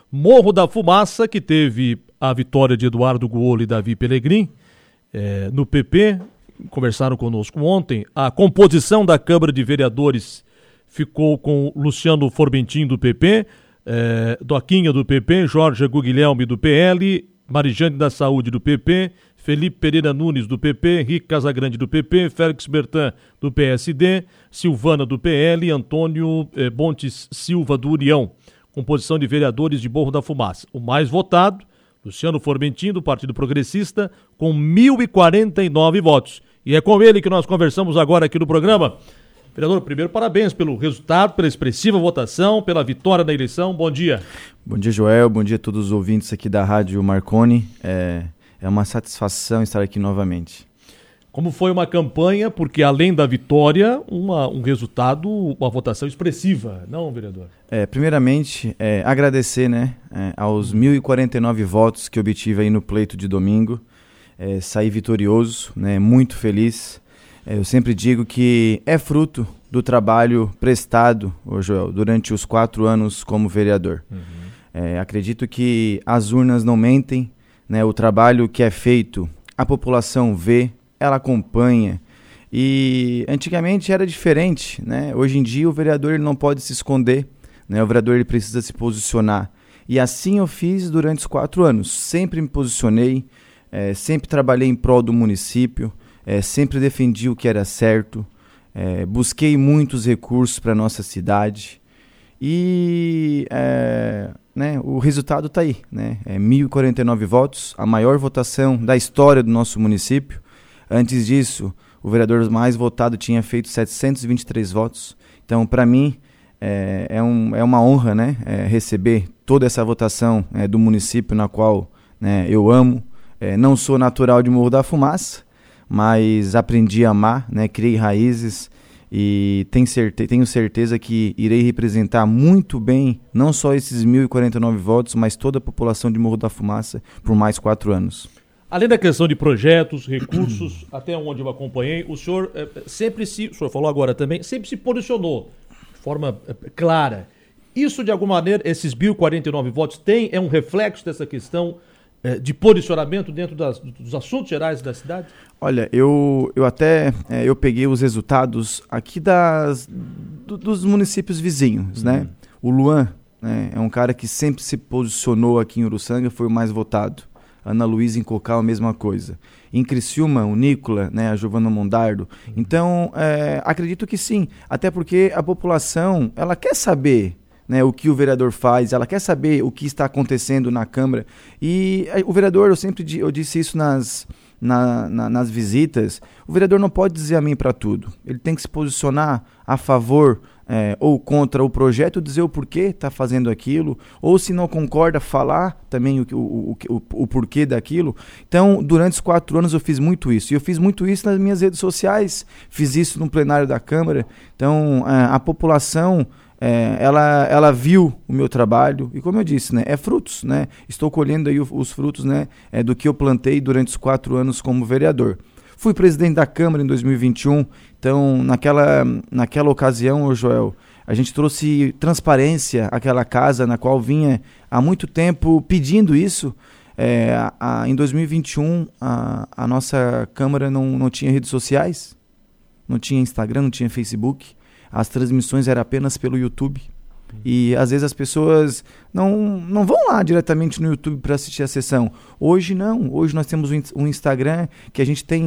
Morro da Fumaça, que teve a vitória de Eduardo Guolo e Davi Pelegrin no PP, conversaram conosco ontem. A composição da Câmara de Vereadores ficou com Luciano Formentin do PP, Doquinha do PP, Jorge Guilherme do PL, Marijane da Saúde do PP, Felipe Pereira Nunes do PP, Henrique Casagrande do PP, Félix Bertan do PSD, Silvana do PL, Antônio Bontes Silva do União. Composição de vereadores de Morro da Fumaça. O mais votado, Luciano Formentin, do Partido Progressista, com 1.049 votos. E é com ele que nós conversamos agora aqui no programa. Vereador, primeiro, parabéns pelo resultado, pela expressiva votação, pela vitória na eleição. Bom dia. Bom dia, Joel. Bom dia a todos os ouvintes aqui da Rádio Marconi. É uma satisfação estar aqui novamente. Como foi uma campanha, porque além da vitória, um resultado, uma votação expressiva, não, vereador? Primeiramente, agradecer, aos 1.049 votos que obtive aí no pleito de domingo. Saí vitorioso, muito feliz. Eu sempre digo que é fruto do trabalho prestado, Joel, durante os 4 anos como vereador. Acredito que as urnas não mentem, o trabalho que é feito, a população vê, ela acompanha. E antigamente era diferente, Hoje em dia o vereador ele não pode se esconder, o vereador ele precisa se posicionar. E assim eu fiz durante os 4 anos. Sempre me posicionei, sempre trabalhei em prol do município, sempre defendi o que era certo, busquei muitos recursos para a nossa cidade e o resultado está aí, 1.049 votos, a maior votação da história do nosso município. Antes disso, o vereador mais votado tinha feito 723 votos. Então, para mim, é uma honra receber toda essa votação do município na qual eu amo. Não sou natural de Morro da Fumaça, mas aprendi a amar, criei raízes e tenho certeza que irei representar muito bem, não só esses 1.049 votos, mas toda a população de Morro da Fumaça por mais 4 anos. Além da questão de projetos, recursos, até onde eu acompanhei, o senhor o senhor falou agora também, sempre se posicionou de forma clara. Isso, de alguma maneira, esses 1.049 votos é um reflexo dessa questão de posicionamento dentro dos assuntos gerais da cidade? Olha, eu peguei os resultados aqui dos municípios vizinhos, O Luan, é um cara que sempre se posicionou aqui em Uruçanga, foi o mais votado. Ana Luísa em Cocal, a mesma coisa. Em Criciúma, o Nicola, a Giovana Mondardo. Então, acredito que sim, até porque a população, ela quer saber o que o vereador faz, ela quer saber o que está acontecendo na Câmara. E o vereador, eu disse isso nas visitas, o vereador não pode dizer amém para tudo. Ele tem que se posicionar a favor ou contra o projeto, dizer o porquê está fazendo aquilo, ou se não concorda, falar também o porquê daquilo. Então, durante os 4 anos eu fiz muito isso. E eu fiz muito isso nas minhas redes sociais, fiz isso no plenário da Câmara. Então, a população... ela viu o meu trabalho e, como eu disse, é frutos, estou colhendo aí os frutos do que eu plantei durante os 4 anos como vereador. Fui presidente da Câmara em 2021, então naquela ocasião, Joel, a gente trouxe transparência àquela casa na qual vinha há muito tempo pedindo isso. Em 2021 a nossa Câmara não tinha redes sociais, não tinha Instagram, não tinha Facebook. As transmissões eram apenas pelo YouTube. E às vezes as pessoas não vão lá diretamente no YouTube para assistir a sessão. Hoje não. Hoje nós temos um Instagram que a gente tem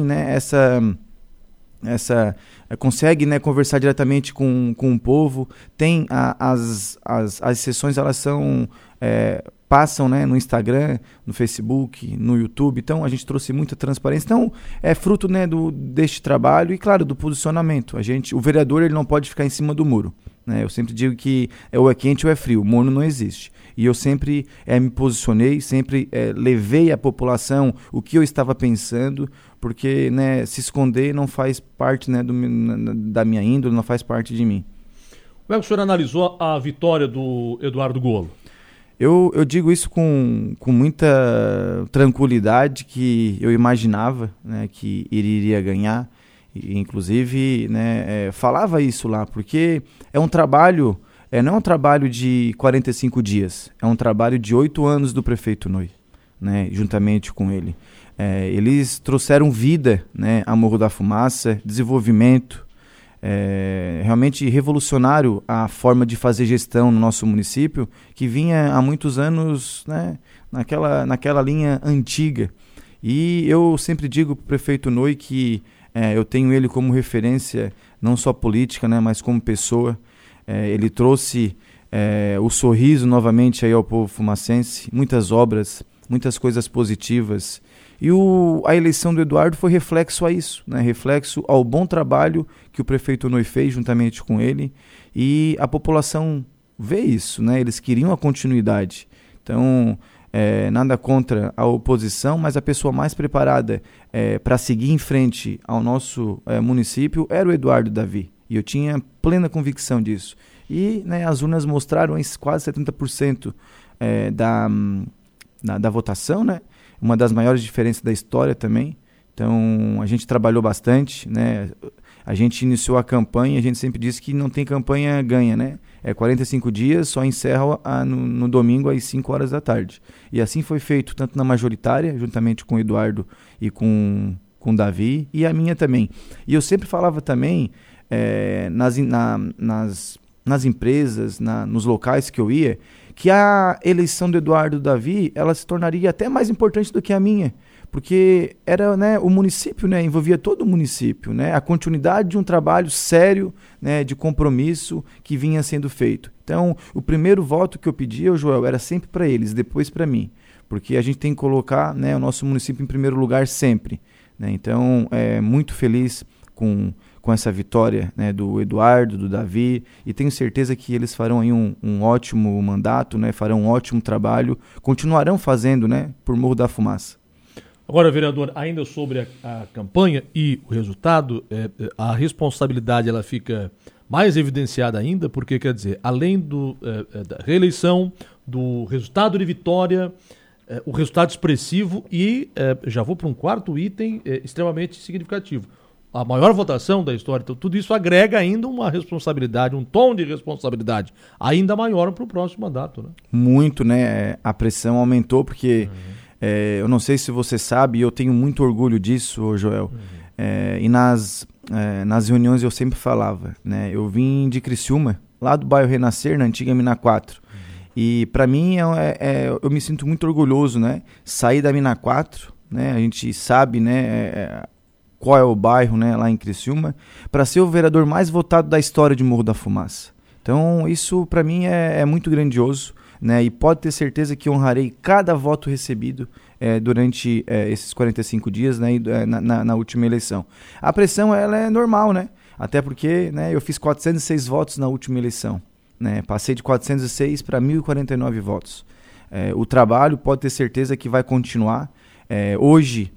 consegue conversar diretamente com o povo. Tem as sessões, elas são... passam no Instagram, no Facebook, no YouTube. Então a gente trouxe muita transparência. Então é fruto deste trabalho e, claro, do posicionamento. O vereador ele não pode ficar em cima do muro. Eu sempre digo que ou é quente ou é frio, morno não existe. E eu sempre me posicionei, sempre levei à população o que eu estava pensando, porque se esconder não faz parte da minha índole, não faz parte de mim. Como é que o senhor analisou a vitória do Eduardo Guolo? Eu digo isso com muita tranquilidade, que eu imaginava que ele iria ganhar. E, inclusive, falava isso lá, porque é um trabalho não é um trabalho de 45 dias, é um trabalho de 8 anos do prefeito Noy, né, juntamente com ele. Eles trouxeram vida, né, a Morro da Fumaça, desenvolvimento, realmente revolucionário a forma de fazer gestão no nosso município, que vinha há muitos anos, né, naquela linha antiga. E eu sempre digo para o prefeito Noy que eu tenho ele como referência, não só política, né, mas como pessoa. Ele trouxe o sorriso novamente aí ao povo fumacense, muitas obras, muitas coisas positivas. E a eleição do Eduardo foi reflexo a isso, né? Reflexo ao bom trabalho que o prefeito Noy fez juntamente com ele, e a população vê isso, né? Eles queriam a continuidade. Então, nada contra a oposição, mas a pessoa mais preparada para seguir em frente ao nosso município era o Eduardo Davi, e eu tinha plena convicção disso. E, né, as urnas mostraram quase 70% da votação, né? Uma das maiores diferenças da história também. Então, a gente trabalhou bastante, né? A gente iniciou a campanha, a gente sempre disse que não tem campanha ganha, né? 45 dias, só encerra no domingo às 5 horas da tarde. E assim foi feito, tanto na majoritária, juntamente com o Eduardo e com o Davi, e a minha também. E eu sempre falava também, nas empresas, nos locais que eu ia, que a eleição do Eduardo Davi, ela se tornaria até mais importante do que a minha, porque era, né, o município, né, envolvia todo o município, né, a continuidade de um trabalho sério, né, de compromisso que vinha sendo feito. Então, o primeiro voto que eu pedia, Joel, era sempre para eles, depois para mim, porque a gente tem que colocar, né, o nosso município em primeiro lugar sempre, né? Então, muito feliz com essa vitória, né, do Eduardo, do Davi, e tenho certeza que eles farão aí um ótimo mandato, né, farão um ótimo trabalho, continuarão fazendo, né, por Morro da Fumaça. Agora, vereador, ainda sobre a campanha e o resultado, a responsabilidade ela fica mais evidenciada ainda, porque, quer dizer, além da reeleição, do resultado de vitória, o resultado expressivo e, já vou para um quarto item extremamente significativo, a maior votação da história. Então, tudo isso agrega ainda uma responsabilidade, um tom de responsabilidade ainda maior para o próximo mandato, né? Muito, né? A pressão aumentou porque, eu não sei se você sabe, eu tenho muito orgulho disso, Joel. E nas reuniões eu sempre falava, né? Eu vim de Criciúma, lá do bairro Renascer, na antiga Mina 4. E para mim, eu me sinto muito orgulhoso, né? Sair da Mina 4, né? A gente sabe, né? Qual é o bairro, né, lá em Criciúma, para ser o vereador mais votado da história de Morro da Fumaça. Então, isso para mim é muito grandioso, né, e pode ter certeza que honrarei cada voto recebido durante esses 45 dias, né, na última eleição. A pressão, ela é normal, né, até porque, né, eu fiz 406 votos na última eleição, né, passei de 406 para 1.049 votos. O trabalho pode ter certeza que vai continuar. Hoje,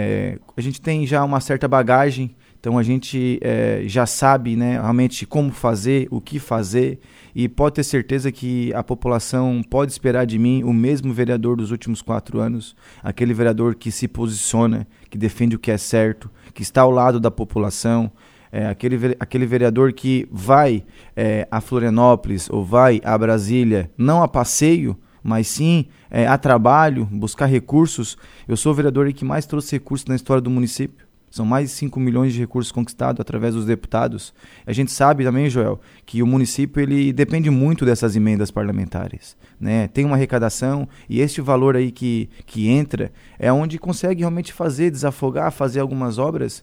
a gente tem já uma certa bagagem, então a gente já sabe, né, realmente como fazer, o que fazer, e pode ter certeza que a população pode esperar de mim o mesmo vereador dos últimos 4 anos, aquele vereador que se posiciona, que defende o que é certo, que está ao lado da população, aquele vereador que vai a Florianópolis ou vai a Brasília, não a passeio, mas sim a trabalho, buscar recursos. Eu sou o vereador que mais trouxe recursos na história do município. São mais de 5 milhões de recursos conquistados através dos deputados. A gente sabe também, Joel, que o município ele depende muito dessas emendas parlamentares, né? Tem uma arrecadação e este valor aí que entra é onde consegue realmente desafogar, fazer algumas obras.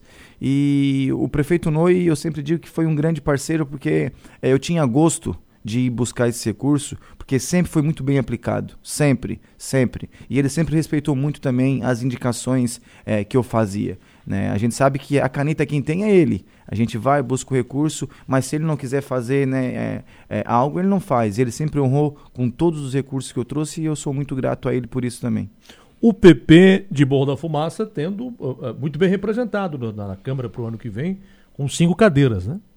E o prefeito Noy, eu sempre digo que foi um grande parceiro, porque eu tinha gosto de ir buscar esse recurso, porque sempre foi muito bem aplicado, sempre. E ele sempre respeitou muito também as indicações que eu fazia, né? A gente sabe que a caneta quem tem é ele. A gente vai, busca o recurso, mas se ele não quiser fazer, né, algo, ele não faz. Ele sempre honrou com todos os recursos que eu trouxe e eu sou muito grato a ele por isso também. O PP de Morro da Fumaça tendo muito bem representado na Câmara para o ano que vem, com 5 cadeiras, né?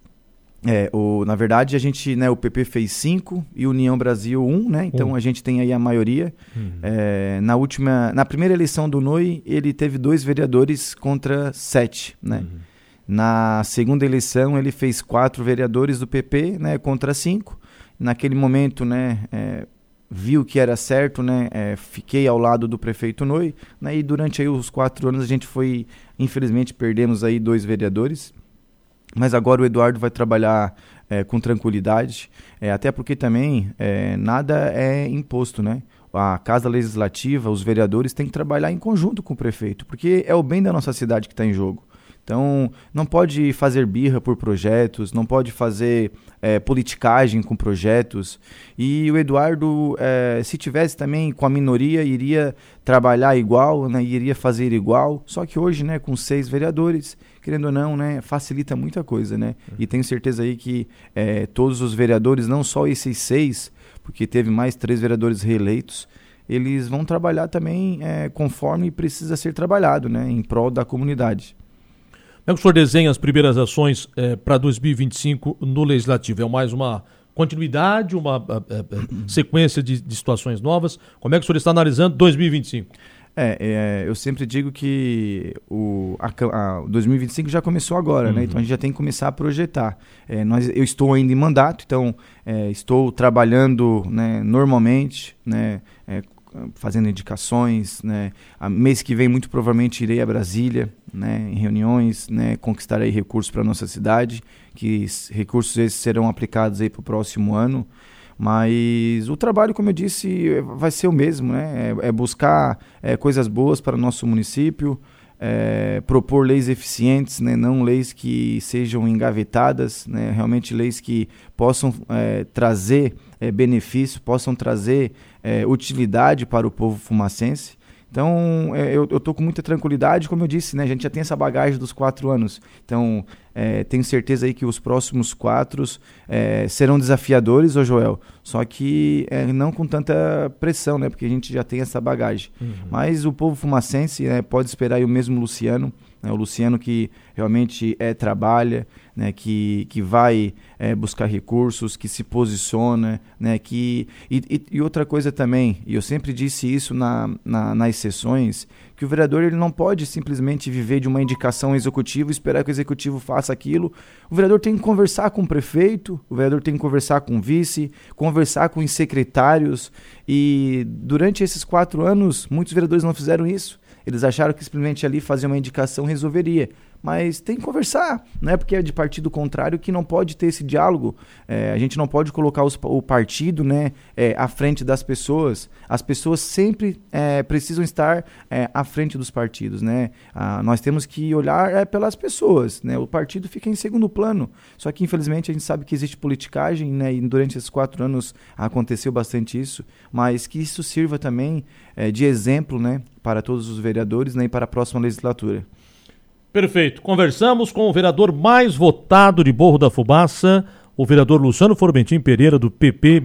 Na verdade, a gente, né, o PP fez 5 e União Brasil 1, né? Então a gente tem aí a maioria. Na primeira eleição do Noy, ele teve 2 vereadores contra 7, né? Na segunda eleição, ele fez 4 vereadores do PP, né, contra 5. naquele momento, né, viu que era certo, né, fiquei ao lado do prefeito Noy, né, e durante aí os 4 anos a gente infelizmente perdemos aí 2 vereadores, mas agora o Eduardo vai trabalhar com tranquilidade, até porque também nada é imposto, né? A Casa Legislativa, os vereadores têm que trabalhar em conjunto com o prefeito, porque é o bem da nossa cidade que está em jogo. Então, não pode fazer birra por projetos, não pode fazer politicagem com projetos. E o Eduardo, se tivesse também com a minoria, iria trabalhar igual, né, iria fazer igual. Só que hoje, né, com 6 vereadores, querendo ou não, né, facilita muita coisa, né? E tenho certeza aí que todos os vereadores, não só esses 6, porque teve mais 3 vereadores reeleitos, eles vão trabalhar também conforme precisa ser trabalhado, né, em prol da comunidade. Como é que o senhor desenha as primeiras ações para 2025 no Legislativo? É mais uma continuidade, uma sequência de situações novas? Como é que o senhor está analisando 2025? Eu sempre digo que o 2025 já começou agora, né? Então a gente já tem que começar a projetar. Eu estou ainda em mandato, então estou trabalhando, né, normalmente, né, fazendo indicações, né? Mês que vem muito provavelmente irei a Brasília, né, em reuniões, né, conquistarei recursos para a nossa cidade, que recursos esses serão aplicados aí para o próximo ano. Mas o trabalho, como eu disse, vai ser o mesmo, né? Buscar coisas boas para o nosso município, propor leis eficientes, né? Não leis que sejam engavetadas, né? Realmente leis que possam trazer benefício, possam trazer utilidade para o povo fumacense. Então, eu estou com muita tranquilidade, como eu disse, né? A gente já tem essa bagagem dos 4 anos. Então, tenho certeza aí que os próximos 4 serão desafiadores, ô Joel, só que não com tanta pressão, né? Porque a gente já tem essa bagagem. Mas o povo fumacense pode esperar aí o mesmo Luciano, né? O Luciano que realmente trabalha, né? Que vai buscar recursos, que se posiciona, né? E outra coisa também, e eu sempre disse isso nas sessões, que o vereador ele não pode simplesmente viver de uma indicação executiva e esperar que o executivo faça aquilo. O vereador tem que conversar com o prefeito, o vereador tem que conversar com o vice, conversar com os secretários, e durante esses 4 anos, muitos vereadores não fizeram isso. Eles acharam que simplesmente ali fazer uma indicação resolveria. Mas tem que conversar, não é porque é de partido contrário que não pode ter esse diálogo. A gente não pode colocar o partido, né, à frente das pessoas. As pessoas sempre precisam estar à frente dos partidos, né? Nós temos que olhar pelas pessoas, né? O partido fica em segundo plano. Só que infelizmente a gente sabe que existe politicagem, né? E durante esses 4 anos aconteceu bastante isso, mas que isso sirva também de exemplo, né, para todos os vereadores, né, e para a próxima legislatura. Perfeito. Conversamos com o vereador mais votado de Morro da Fumaça, o vereador Luciano Formentim Pereira, do PP,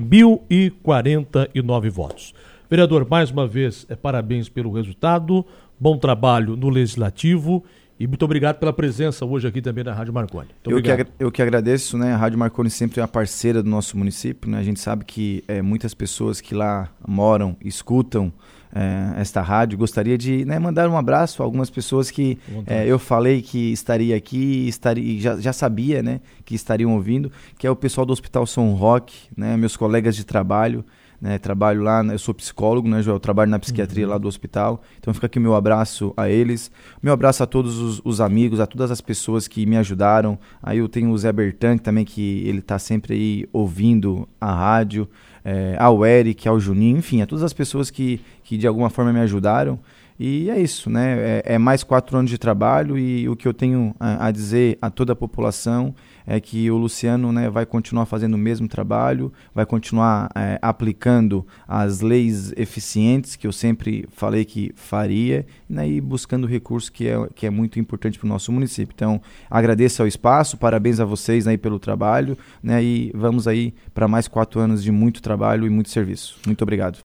1.049 votos. Vereador, mais uma vez, parabéns pelo resultado, bom trabalho no Legislativo e muito obrigado pela presença hoje aqui também na Rádio Marconi. Eu que agradeço, né? A Rádio Marconi sempre é uma parceira do nosso município, né? A gente sabe que muitas pessoas que lá moram, escutam esta rádio. Gostaria de, né, mandar um abraço a algumas pessoas que eu falei que estaria aqui, já sabia, né, que estariam ouvindo, que é o pessoal do Hospital São Roque, né, meus colegas de trabalho, né, trabalho lá, eu sou psicólogo, né, Joel, trabalho na psiquiatria lá do hospital, então fica aqui o meu abraço a eles, meu abraço a todos os amigos, a todas as pessoas que me ajudaram. Aí eu tenho o Zé Bertan também, que ele está sempre aí ouvindo a rádio, ao Eric, ao Juninho, enfim, a todas as pessoas que de alguma forma me ajudaram. E é isso, né? Mais 4 anos de trabalho, e o que eu tenho a dizer a toda a população é que o Luciano, né, vai continuar fazendo o mesmo trabalho, vai continuar aplicando as leis eficientes que eu sempre falei que faria, né, e buscando recursos que é muito importante para o nosso município. Então, agradeço ao espaço, parabéns a vocês aí pelo trabalho, né, e vamos aí para mais 4 anos de muito trabalho e muito serviço. Muito obrigado.